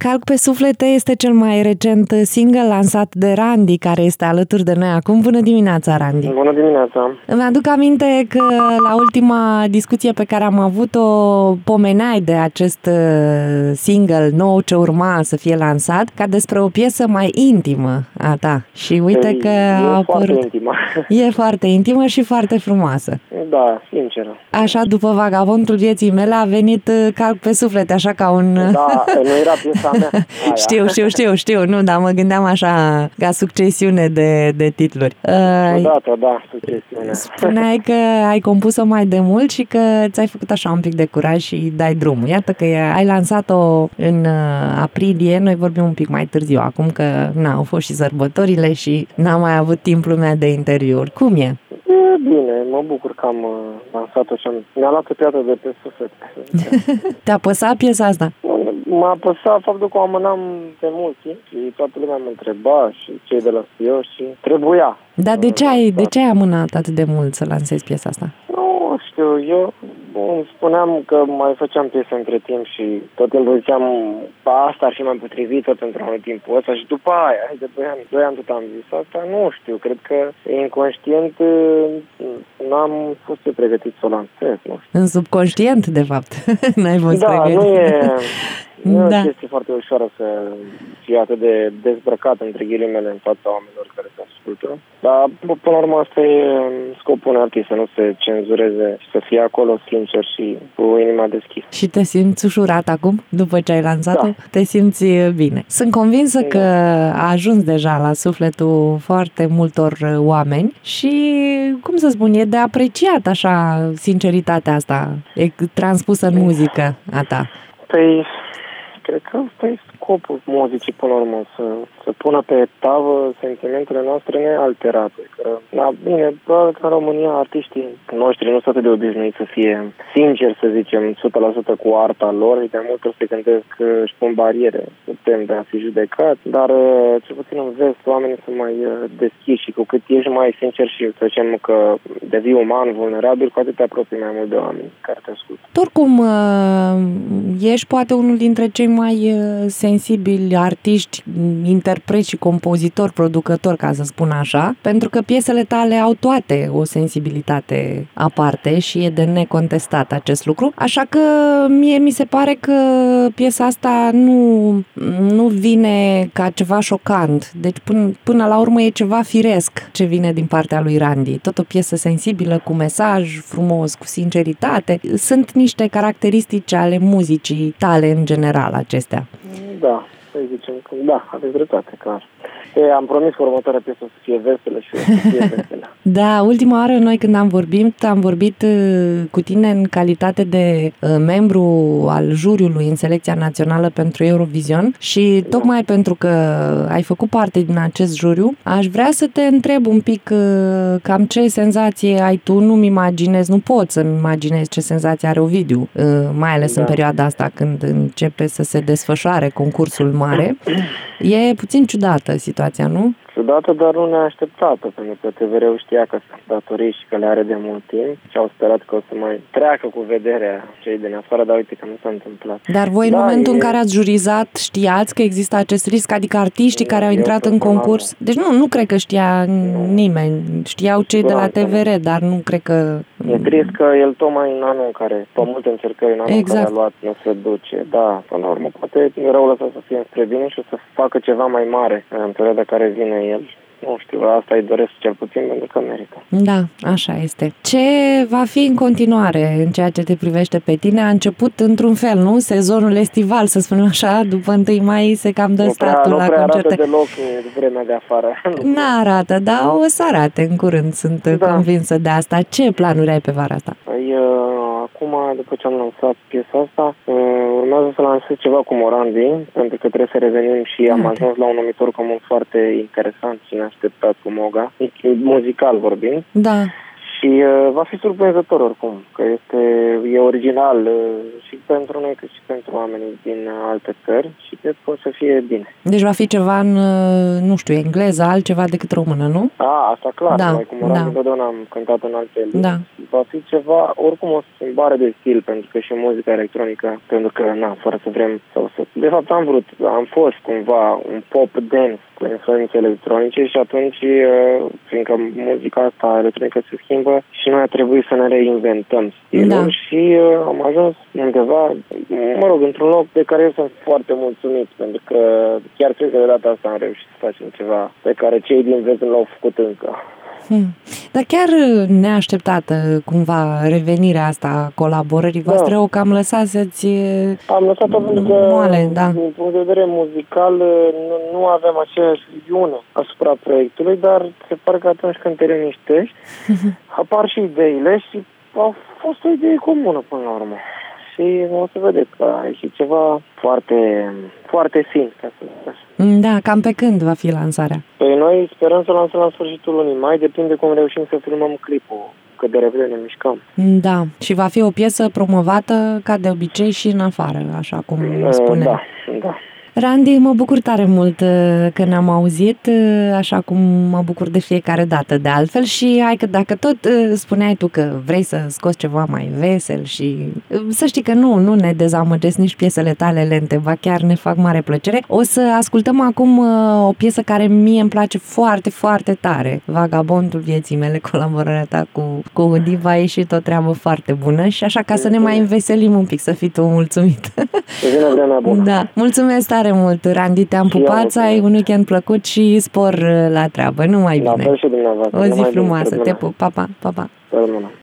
Calc pe suflete este cel mai recent single lansat de Randy, care este alături de noi acum. Bună dimineața, Randy! Bună dimineața! Îmi aduc aminte că la ultima discuție pe care am avut-o pomeneai de acest single nou ce urma să fie lansat ca despre o piesă mai intimă a ta. Și uite că a apărut. Intimă. E foarte intimă și foarte frumoasă. Da, sinceră. Așa, după Vagabondul vieții mele a venit Calc pe suflete, așa ca un... Da, nu era piesa mea. Știu, nu, dar mă gândeam așa ca succesiune de titluri. Da, succesiune. Spuneai că ai compus-o mai de mult și că ți-ai făcut așa un pic de curaj și dai drumul. Iată că ai lansat-o în aprilie, noi vorbim un pic mai târziu, acum că au fost și sărbătorile și n-am mai avut timp lumea de interviuri. Cum e? Bine, mă bucur că am lansat-o și mi-a luat o piatră de pe suflet. Te-a păsat piesa asta? M-a apăsat faptul că o amânam de mult timp și toată lumea mă întreba și cei de la studio și trebuia. Dar de ce ai amânat atât de mult să lansezi piesa asta? Nu știu, eu îmi spuneam că mai făceam piese între timp și tot timpul ziceam asta ar fi mai potrivită pentru anul timpul ăsta și după aia, de 2 ani tot am zis asta, nu știu, cred că inconștient n-am fost pregătit să o lansez, nu știu. În subconștient, de fapt, n-ai fost pregătit. Nu e o chestie foarte ușoară să fie atât de dezbrăcat între ghilimele în fața oamenilor care se ascultă. Dar, până la urmă, asta e scopul unui artist, să nu se cenzureze și să fie acolo sincer și cu inima deschisă. Și te simți ușurat acum, după ce ai lansat-o? Da. Te simți bine. Sunt convinsă că a ajuns deja la sufletul foarte multor oameni și, cum să spun, e de apreciat așa sinceritatea asta, e transpusă în muzică a ta. Păi, cred că ăsta e scopul muzicii, până la urmă, să pună pe tavă sentimentele noastre nealterate. Bine, probabil că în România artiștii noștri nu sunt atât de obișnuiți să fie sinceri, să zicem, 100% cu arta lor și de multe ori se gândesc că își pun bariere, putem de a fi judecat, dar cel puțin în vest oamenii sunt mai deschiși și cu cât ești mai sincer și, să zicem, că devii uman, vulnerabil, cu atât te apropii mai mult de oameni care te ascultă. Oricum, ești poate unul dintre cei mai sensibili artiști, interpreți și compozitori, producători, ca să spun așa, pentru că piesele tale au toate o sensibilitate aparte și e de necontestat acest lucru, așa că mie mi se pare că piesa asta nu vine ca ceva șocant, deci până la urmă e ceva firesc ce vine din partea lui Randy, tot o piesă sensibilă, cu mesaj frumos, cu sinceritate, sunt niște caracteristici ale muzicii tale în general acestea. Da, să zicem că da, aveți dreptate, clar. Am promis că următoarea piesă să fie veselă și să fie veselă. Da, ultima oară noi când am vorbit cu tine în calitate de membru al juriului în selecția națională pentru Eurovision și tocmai pentru că ai făcut parte din acest juriu, aș vrea să te întreb un pic cam ce senzație ai tu, nu pot să-mi imaginez ce senzație are Ovidiu, mai ales în perioada asta când începe să se desfășoare concursul mare. E puțin ciudată situația, nu? Ciudată, dar nu neașteptată, pentru că TVR-ul știa că sunt datorii și că le are de mult timp și au sperat că o să mai treacă cu vederea cei din afară, dar uite că nu s-a întâmplat. Dar voi în momentul în care ați jurizat știați că există acest risc? Adică artiștii care au intrat în concurs? Deci nu cred că știa nimeni. Știau cei de la TVR, dar nu cred că... E trist că el tocmai în anul în care, pe multe încercări în anul în care a luat, nu se duce. Da, până la urmă, poate răul ăsta să fie spre bine și o să facă ceva mai mare în perioada care vine el. Nu știu, asta îi doresc cel puțin pentru că merită. Da, așa este. Ce va fi în continuare în ceea ce te privește pe tine? A început într-un fel, nu? Sezonul estival, să spunem așa, după 1 mai se cam dă statul la concerte. Nu prea arată deloc vremea de afară. N-arată, dar o să arate în curând, sunt convinsă de asta. Ce planuri ai pe vara asta? Acum, după ce am lansat piesa asta, urmează să lansez ceva cu Morandi, pentru că trebuie să revenim și am ajuns la un numitor comun foarte interesant și neașteptat cu Moga, muzical vorbind. Da. Și va fi surprinzător oricum, că e original și pentru noi cât și pentru oamenii din alte țări și cred că o să fie bine. Deci va fi ceva în, nu știu, engleză, altceva decât română, nu? Asta clar. Noi cu Morandi întotdeauna am cântat în alte limbi. va fi ceva, oricum o schimbare de stil, pentru că și muzica electronică, pentru că, fără să vrem, de fapt am fost cumva un pop dance cu influențe electronice și atunci, fiindcă muzica asta electronică se schimbă și noi a trebuit să ne reinventăm stilul și am ajuns undeva, într-un loc de care eu sunt foarte mulțumit, pentru că chiar cred că de data asta am reușit să facem ceva pe care cei din vest nu l-au făcut încă. Dar chiar neașteptată cumva revenirea asta a colaborării voastre, o cam lăsați-ți am lăsat-o pentru că, moale, din punct de vedere muzical, nu avem aceeași viziune asupra proiectului, dar se pare că atunci când te liniștești, apar și ideile și a fost o idee comună până la urmă. Și o să vedeți că a ieșit ceva foarte, foarte fin, ca să zic așa. Da, cam pe când va fi lansarea? Păi noi sperăm să lansăm la sfârșitul lunii mai, depinde cum reușim să filmăm clipul, cât de repede ne mișcăm. Da, și va fi o piesă promovată ca de obicei și în afară, așa cum spune. Da. Randy, mă bucur tare mult că ne-am auzit, așa cum mă bucur de fiecare dată de altfel și hai că dacă tot spuneai tu că vrei să scoți ceva mai vesel și să știi că nu ne dezamăgesc nici piesele tale lente, ba chiar ne fac mare plăcere. O să ascultăm acum o piesă care mie îmi place foarte, foarte tare, Vagabondul vieții mele, colaborarea ta cu Diva, a ieșit o treabă foarte bună și așa ca să ne mai înveselim un pic, să fii tu mulțumit. Da, mulțumesc tare mult, Randy, te-am pupat, să ai un weekend plăcut și spor la treabă. Numai bine. La fel și dumneavoastră. O zi frumoasă. Te pup. Pa, pa, pa, pa.